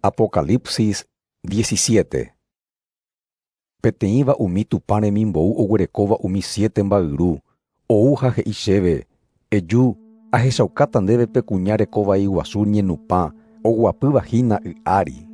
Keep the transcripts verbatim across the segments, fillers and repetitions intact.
Apocalipsis diecisiete. Peteĩva umi tupa remimbou oguerekóva umi siete mba'yru, ou ha he'i chéve: eju, ahechaukáta ndéve pe kuña rekovai guasu ñenupã, oguapyvahína y'ári.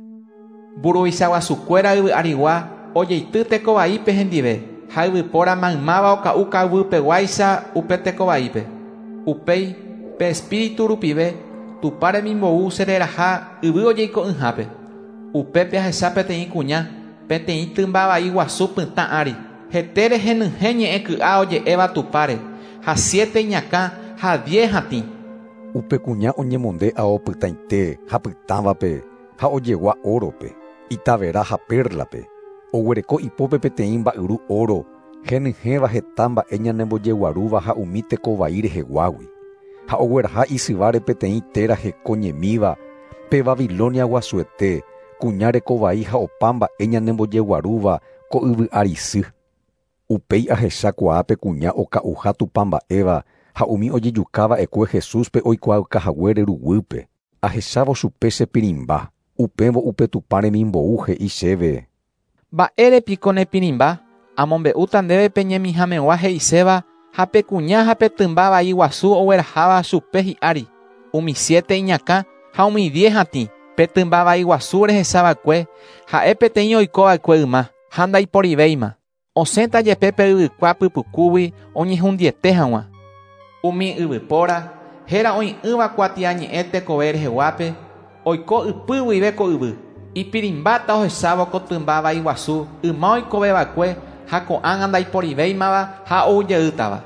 Mburuvichaguasukuéra yvy'arigua ojeity tekovaípe hendive, ha yvypóra maymáva oka'u kayvýpeguáicha upe tekovaípe. Upéi pe espíritu rupive tupa remimbou chereraha yvy ojeiko'ỹhápe. Upépe ahecha peteĩ kuña, peteĩ tymbavai guasu pytã ári. Hete rehenyhẽ ñe'ẽ ky'a oje'éva tupáre, ha siete iñakã ha diez hatĩ. Upe kuña oñemonde ao pytaite ha pytãvape ha ojegua órope, itavera ha pérlape. Oguereko ipópe peteĩ mba'yru oro, henyhẽva heta mba'e ñanembojeguarúva ha umi tekovai reheguágui. Ha ogueraha isyváre peteĩ téra heko ñemíva pe Babilonia guasuete, kuña rekovai ha opa mba'e ñanembojeguarúva ko yvy'ári sy. Upéi ahecha kuaápe kuña oka'uha tupa mba'éva ha umi ojejukava'ekue Jesúspe oikuaa kahaguére ruguýpe. Ahechávo chupe chepirimba, upévo upe tupa remimbou he'i chéve: mba'érepiko nepirimba, amombe'úta ndéve pe ñemihãmegua he'iséva ha pe kuña ha pe tymba vai guasu ogueraháva chupe hi'ári, umi siete iñakã ha umi diez hatĩ, pe tymba vai guasu rehechavakue, ha'e peteĩ oikova'ekue yma, ha ndaiporivéima. Osẽta jepe pe yvykua pypukúgui oñehundiete hag̃ua. Umi yvypóra, héra oĩ'ỹva kuatia ñe'ẽ tekove reheguápe, oiko ipy guive ko yvy. Ipirimbáta ohechávo ko tymba vai guasu, yma oikovevakue ha ko'ág̃a ndaiporivéimava ha oujeýtava.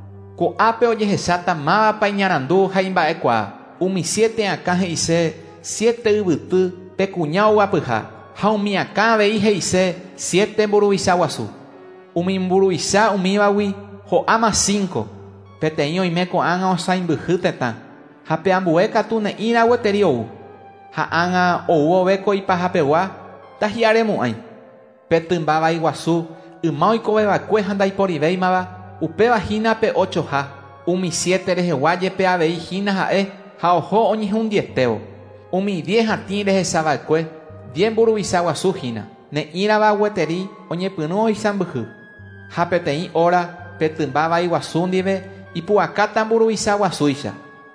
Ko'ápe ojehecháta mávapa iñarandu ha imba'ekuaa, umi siete akã he'ise, siete yvyty pe kuña oguapyha, ha umi akã avei he'ise, siete mburuvicha guasu. Umi mburuvicha umívagui ho'áma cinco, peteĩ oime ko'ág̃a osãimbyhy tetã, ha pe ambue katu ne'írã gueteri ou. Ha ág̃a ou ove ko ipahapegua, tahi'aremu'ãi. Pe tymba vai guasu, yma oikovevakue ha ndaiporivéimava, upevahína pe ochoha, umi siete rehegua jepe avei hína ha'e ha oho oñehundietévo. Umi diez hatĩ rehechavakue, diez mburuvicha guasu hína. Ne'írãva gueteri oñepyrũ oisãmbyhy. Ha peteĩ óra pe tymba vai guasu ndive ipu'akáta mburuvicha guasúicha.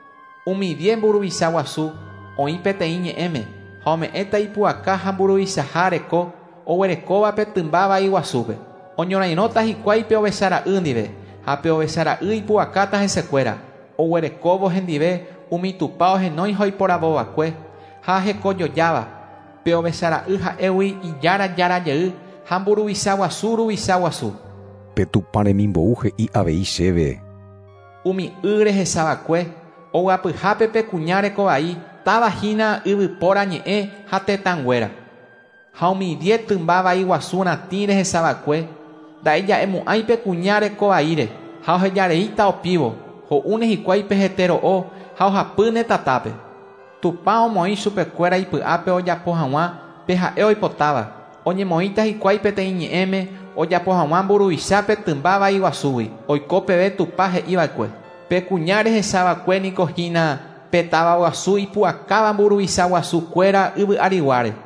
Umi diez mburuvicha guasu oĩ peteĩ ñe'ẽme ha ome'ẽta ipu'aka ha mburuvichaha reko oguerekóva pe tymba vai guasúpe. Oñorairõta hikuái pe ovechara'y ndive, ha pe ovechara'y ipu'akáta hesekuéra. Oguerekóvo hendive umi tupa ohenói ha oiporavovakue ha hekojojáva. Pe ovechara'y ha'égui ijára jára jey ha mburuvicha guasu ruvicha guasu. Pe tupa remimbou he'i avei chéve: umi y rehechavakue, oguapyhápe pe kuña rekovai, tavahína yvypóra ñe'ẽ ha tetãnguéra. Ha umi diez tymba vai guasu ratĩ rehechavakue, nda'ejaemu'ãi pe kuña rekovaíre, ha ohejareíta opívo, ho'úne hikuái pe hetero'o ha ohapýne tatápe. Tupa omoĩ chupekuéra ipy'ápe ojapo hag̃ua pe ha'e oipotáva. Oñemoĩta hikuái peteĩ ñe'ẽme ojapo hag̃ua mburuvicha pe tymba vai guasúgui, oiko peve tupa he'ívakue. Pe kuña rehechavakue niko hína pe táva guasu ipu'akáva mburuvicha guasukuéra yvy'ariguáre.